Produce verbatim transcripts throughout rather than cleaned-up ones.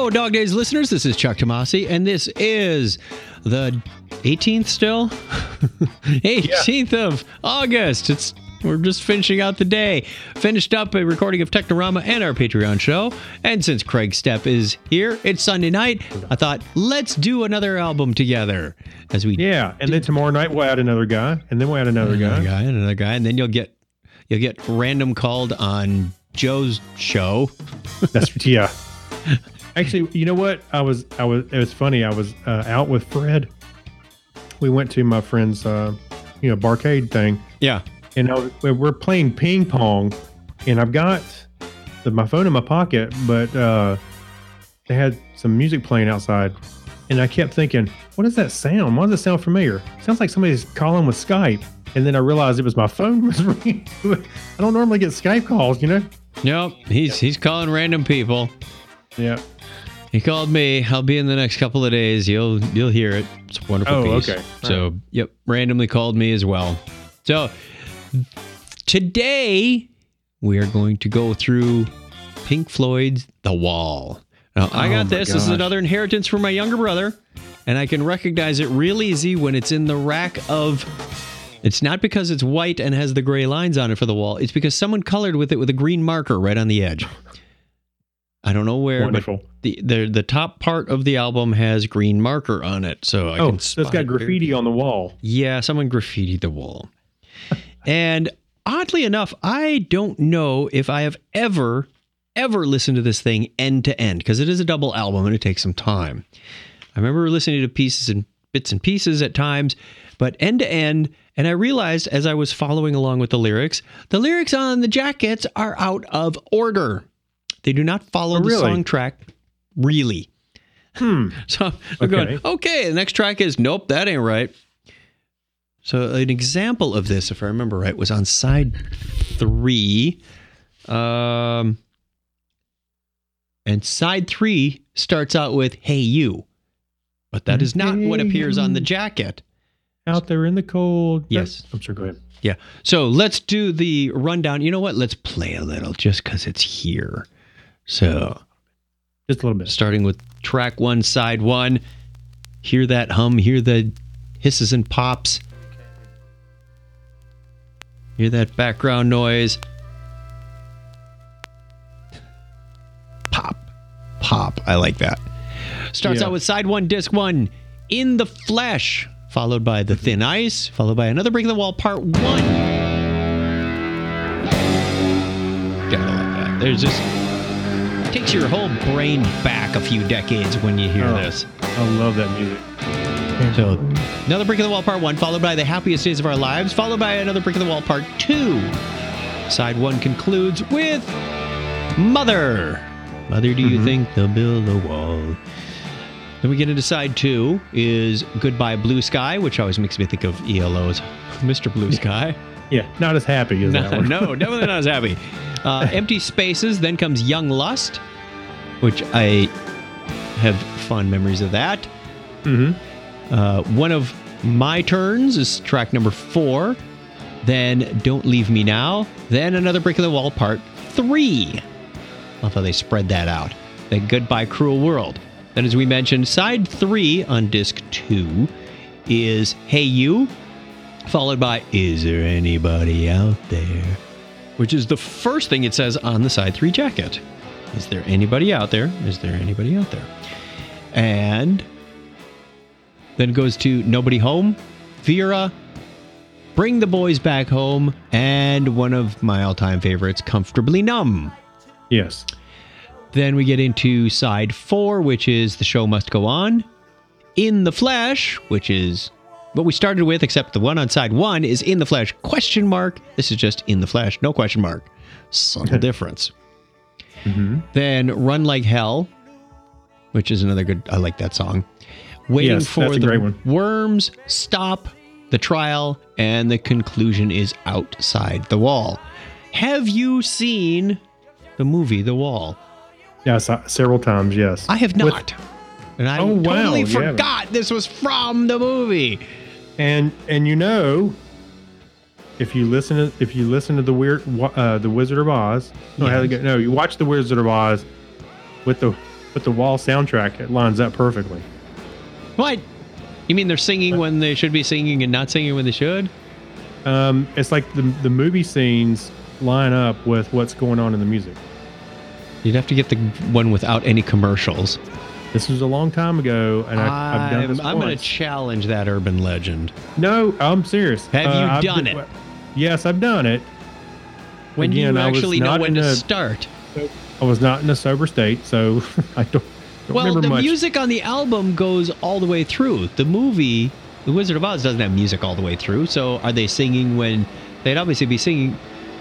Hello, Dog Days listeners. This is Chuck Tomasi, and this is the eighteenth still? eighteenth yeah. of August. It's We're just finishing out the day. Finished up a recording of Technorama and our Patreon show. And since Craig Stepp is here, it's Sunday night. I thought, let's do another album together. As we Yeah, and then tomorrow night we'll add another guy, and then we'll add another, another guy. guy. And another guy, and then you'll get you'll get random called on Joe's show. That's yeah. Actually, you know what? I was I was it was funny. I was uh, out with Fred. We went to my friend's uh, you know, barcade thing. Yeah. And I was, we're playing ping pong, and I've got the, my phone in my pocket, but uh, they had some music playing outside, and I kept thinking, what is that sound? Why does it sound familiar? It sounds like somebody's calling with Skype. And then I realized it was my phone was ringing. I don't normally get Skype calls, you know? Nope, he's he's calling random people. Yeah. He called me. I'll be in the next couple of days. You'll you'll hear it. It's a wonderful oh, piece. okay. So, right. yep, randomly called me as well. So, today we are going to go through Pink Floyd's The Wall. Now, I got oh this. Gosh. This is another inheritance from my younger brother, and I can recognize it real easy when it's in the rack of... It's not because it's white and has the gray lines on it for the wall. It's because someone colored with it with a green marker right on the edge. I don't know where, Wonderful. but the, the the top part of the album has green marker on it, so I oh, can so it's got graffiti on the wall. Yeah, someone graffitied the wall. And oddly enough, I don't know if I have ever, ever listened to this thing end to end, because it is a double album and it takes some time. I remember listening to pieces and bits and pieces at times, but end to end, and I realized as I was following along with the lyrics, the lyrics on the jackets are out of order. They do not follow oh, the really? song track, really. Hmm. So I'm okay. going, okay, the next track is, nope, that ain't right. So an example of this, if I remember right, was on side three. Um, and side three starts out with, hey, you. But that is not hey, what appears on the jacket. Out there in the cold. Yes. I'm sorry, go ahead. Yeah. So let's do the rundown. You know what? Let's play a little just because it's here. So just a little bit. Starting with track one, side one. Hear that hum. Hear the hisses and pops. Hear that background noise. Pop. Pop. I like that. Starts yeah. out with side one, disc one, In the Flesh, followed by The Thin Ice, followed by Another Brick in the Wall, part one. Gotta like that. There's just... takes your whole brain back a few decades when you hear oh, this. I love that music. So, Another Brick in the Wall, part one, followed by The Happiest Days of Our Lives, followed by Another Brick in the Wall, part two. Side one concludes with Mother. Mother, do you mm-hmm. think they'll build a wall? Then we get into side two is Goodbye Blue Sky, which always makes me think of E L O's Mister Blue Sky. Yeah, not as happy as no, that one. No, definitely not as happy. Uh, Empty Spaces, then comes Young Lust, which I have fond memories of that. Mm-hmm. Uh, one of my turns is track number four. Then Don't Leave Me Now. Then Another Brick in the Wall, part three. Love how they spread that out. Then Goodbye Cruel World. Then, as we mentioned, side three on disc two is Hey You, followed by Is There Anybody Out There? Which is the first thing it says on the side three jacket. Is there anybody out there? Is there anybody out there? And then it goes to Nobody Home, Vera, Bring the Boys Back Home, and one of my all-time favorites, Comfortably Numb. Yes. Then we get into side four, which is The Show Must Go On. In the Flesh, which is what we started with, except the one on side one is In the Flesh, question mark. This is just In the Flesh, no question mark. Subtle difference. Mm-hmm. Then Run Like Hell, which is another good, I like that song. Waiting yes, for that's a the great one. Worms, Stop, The Trial, and the conclusion is Outside the Wall. Have you seen the movie The Wall? Yes, uh, several times, yes. I have not. With, and I oh, totally wow, forgot this was from the movie. And and you know, if you listen to if you listen to the weird uh, the Wizard of Oz, no, yes. how to get, no, you watch the Wizard of Oz with the but the Wall soundtrack, it lines up perfectly. What? You mean they're singing when they should be singing and not singing when they should? Um, it's like the the movie scenes line up with what's going on in the music. You'd have to get the one without any commercials. This was a long time ago, and I, I've done this I'm, I'm going to once. challenge that urban legend. No, I'm serious. Have you I've done been- it? Yes, I've done it. When Again, do you I was actually know not when in to a- start? I was not in a sober state, so I don't, don't Well, remember the much. music on the album goes all the way through. The movie, The Wizard of Oz, doesn't have music all the way through. So are they singing when they'd obviously be singing?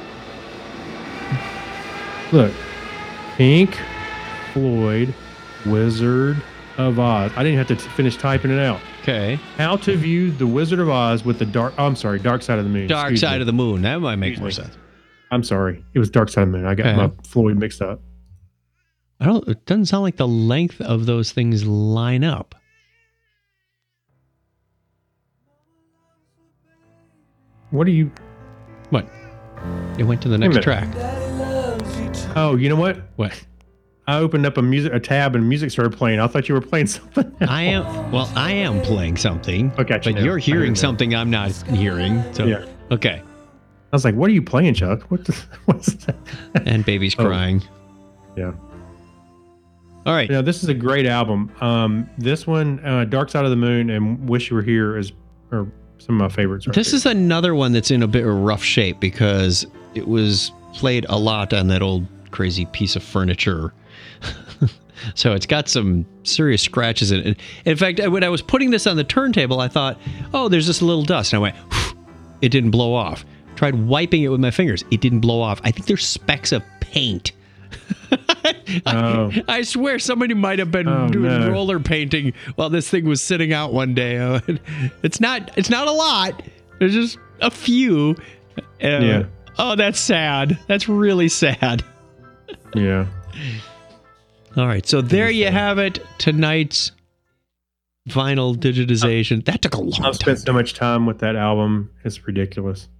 Look, Pink Floyd, Wizard of Oz. I didn't have to t- finish typing it out. Okay. How to view the Wizard of Oz with the dark. Oh, I'm sorry, Dark Side of the Moon. Dark Excuse Side me. of the Moon. That might make Excuse more me. sense. I'm sorry, it was Dark Side of the Moon. I got Okay. my Floyd mixed up. I don't. It doesn't sound like the length of those things line up. What are you? What? It went to the a next minute. track. Oh, you know what? What? I opened up a music a tab and music started playing. I thought you were playing something. I am. Well, I am playing something. Okay, But now. you're I hearing heard that. something I'm not hearing. So Yeah. okay. I was like, "What are you playing, Chuck? What? The, what's that?" And baby's Oh. crying. Yeah. All right. You know, this is a great album. Um, this one, uh, Dark Side of the Moon and Wish You Were Here, is are some of my favorites. Right This there. is another one that's in a bit of rough shape because it was played a lot on that old crazy piece of furniture. So it's got some serious scratches in it. In fact, when I was putting this on the turntable, I thought, oh, there's just a little dust. And I went, it didn't blow off. Tried wiping it with my fingers. It didn't blow off. I think there's specks of paint. Oh. I, I swear somebody might have been Oh, doing no. roller painting while this thing was sitting out one day. It's not. It's not a lot. There's just a few. Uh, Yeah. Oh, that's sad. That's really sad. Yeah. All right. So there you have it. Tonight's vinyl digitization. That took a long I've time. spent so much time with that album. It's ridiculous.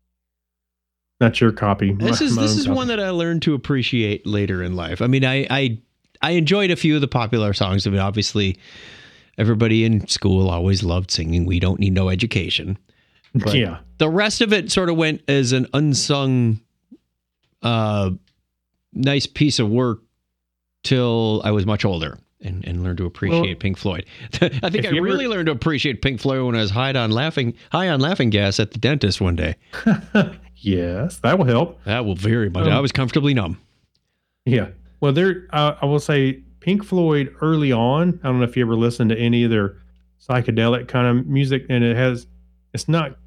Not your copy. This my- is my this own is copy. one that I learned to appreciate later in life. I mean, I I I enjoyed a few of the popular songs. I mean, obviously, everybody in school always loved singing "We Don't Need No Education." But Yeah. the rest of it sort of went as an unsung, uh, nice piece of work till I was much older and, and learned to appreciate Well, Pink Floyd. I think if I you ever- really learned to appreciate Pink Floyd when I was high on laughing high on laughing gas at the dentist one day. Yes, that will help. That will very much. Um, I was comfortably numb. Yeah. Well, there. Uh, I will say, Pink Floyd early on. I don't know if you ever listened to any of their psychedelic kind of music, and it has. It's not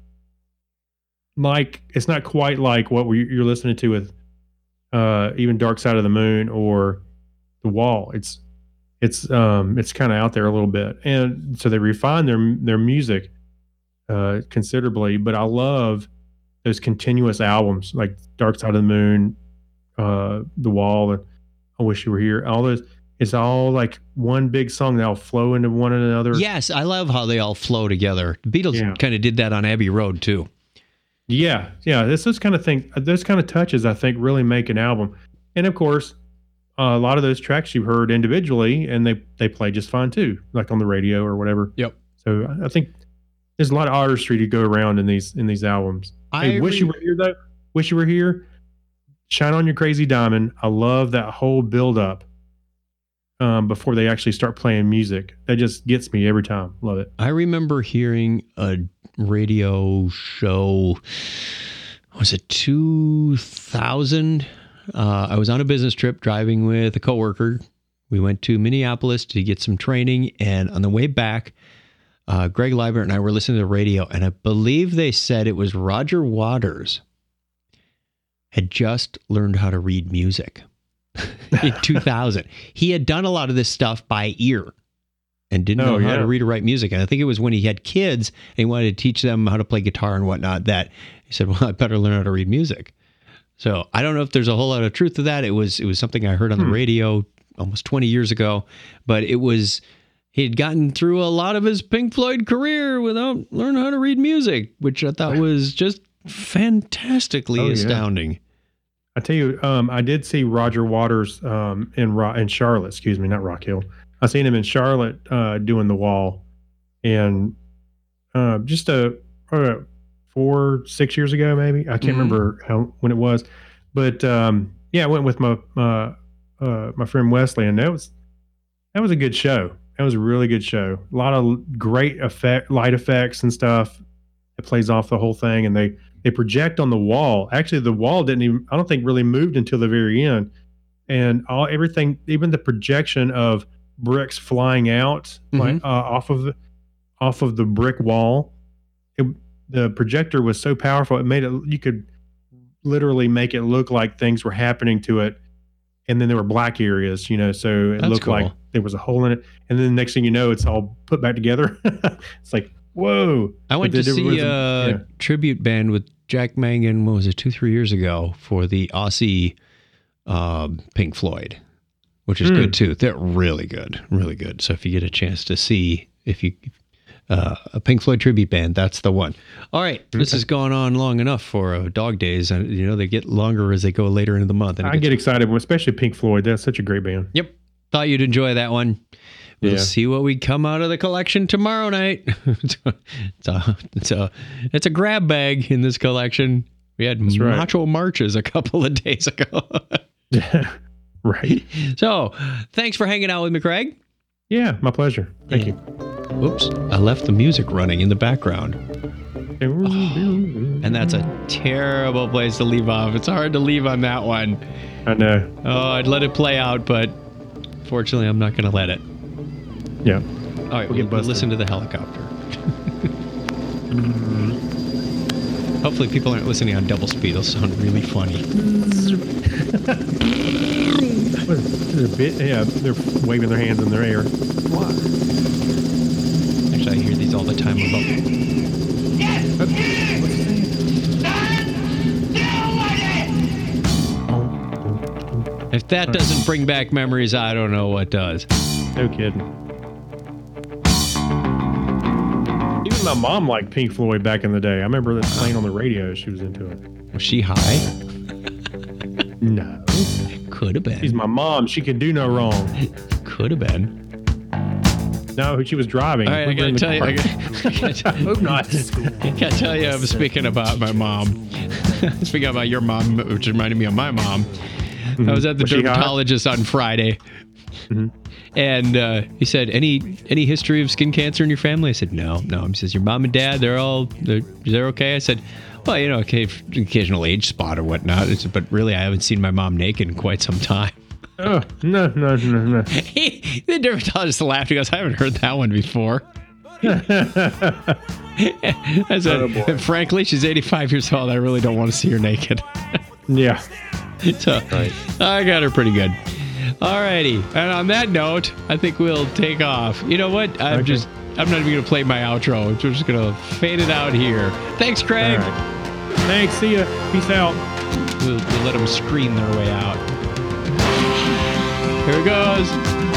like it's not quite like what we, you're listening to with uh, even Dark Side of the Moon or The Wall. It's it's um it's kind of out there a little bit, and so they refine their their music uh, considerably. But I love those continuous albums like Dark Side of the Moon, uh, The Wall, and I Wish You Were Here. All those, it's all like one big song that'll flow into one another. Yes, I love how they all flow together. The Beatles Yeah. kind of did that on Abbey Road too. Yeah, yeah. This those kind of thing, those kind of touches, I think, really make an album. And of course, uh, a lot of those tracks you heard individually, and they they play just fine too, like on the radio or whatever. Yep. So I- I think there's a lot of artistry to go around in these in these albums. I Hey, Wish agree. You Were Here though. Wish You Were Here. Shine on Your Crazy Diamond. I love that whole build up um, before they actually start playing music. That just gets me every time. Love it. I remember hearing a radio show. Was it two thousand? Uh, I was on a business trip driving with a coworker. We went to Minneapolis to get some training, and on the way back, uh, Greg Leibert and I were listening to the radio, and I believe they said it was Roger Waters had just learned how to read music in two thousand. He had done a lot of this stuff by ear and didn't Oh, know how yeah. to read or write music. And I think it was when he had kids and he wanted to teach them how to play guitar and whatnot that he said, well, I better learn how to read music. So I don't know if there's a whole lot of truth to that. It was it was something I heard on the Hmm. radio almost twenty years ago, but it was he had gotten through a lot of his Pink Floyd career without learning how to read music, which I thought was just fantastically Oh, yeah. astounding. I tell you, um, I did see Roger Waters um, in Ro- in Charlotte. Excuse me, not Rock Hill. I seen him in Charlotte uh, doing the wall, and uh, just a uh, four six years ago, maybe I can't Mhm. remember how when it was, but um, yeah, I went with my my uh, my friend Wesley, and that was that was a good show. That was a really good show. A lot of great effect, light effects and stuff. It plays off the whole thing, and they they project on the wall. Actually, the wall didn't even I don't think really moved until the very end, and all everything, even the projection of bricks flying out like Mhm. uh, off of the off of the brick wall. It, the projector was so powerful; it made it you could literally make it look like things were happening to it, and then there were black areas, you know, so it That's looked like cool. there was a hole in it, and then the next thing you know, it's all put back together. It's like, whoa! I went But to there was see a- a yeah. tribute band with Jack Mangan. What was it, two, three years ago for the Aussie um, Pink Floyd, which is Hmm. good too. They're really good, really good. So if you get a chance to see, if you uh, a Pink Floyd tribute band, that's the one. All right, this Okay. has gone on long enough for uh, Dog Days, and you know they get longer as they go later into the month. And it I gets- get excited, especially Pink Floyd. That's such a great band. Yep, thought you'd enjoy that one. We'll Yeah. see what we come out of the collection tomorrow night. it's, a, it's, a, it's a grab bag in this collection. We had That's right. Macho Marches a couple of days ago. Right? So, thanks for hanging out with me, Craig. Yeah, my pleasure. Thank you. Oops, I left the music running in the background. And that's a terrible place to leave off. It's hard to leave on that one. I know. Oh, I'd let it play out, but fortunately, I'm not going to let it. Yeah. All right, We'll we'll, get busted. listen to the helicopter. Hopefully, people aren't listening on double speed. It'll sound really funny. What is it, a bit? Yeah, they're waving their hands in their air. Actually, I hear these all the time. About if that doesn't bring back memories, I don't know what does. No kidding. Even my mom liked Pink Floyd back in the day. I remember that playing on the radio. She was into it. Was she high? No. Could have She's been. my mom. She can do no wrong. Could have been. No, she was driving. All right, I We were in gotta the tell you. car. I gotta, I hope not. I gotta tell you, I'm speaking about my mom. Speaking about your mom, which reminded me of my mom. I was at the Was she hot? dermatologist on Friday, Mhm. and uh, he said, "Any any history of skin cancer in your family?" I said, "No, no." He says, "Your mom and dad, they're all they're, they're okay." I said, "Well, you know, okay, occasional age spot or whatnot." I said, "But really, I haven't seen my mom naked in quite some time." Oh, no, no, no, no. He, the dermatologist laughed. He goes, "I haven't heard that one before." I said, Oh, boy. "Frankly, she's eighty-five years old. I really don't want to see her naked." Yeah. So Right. I got her pretty good. Alrighty. And on that note, I think we'll take off. You know what? I'm Okay. just I'm not even gonna play my outro. We're just gonna fade it out here. Thanks, All Craig. right. Thanks. See ya. Peace out. We'll, we'll let them scream their way out. Here it goes.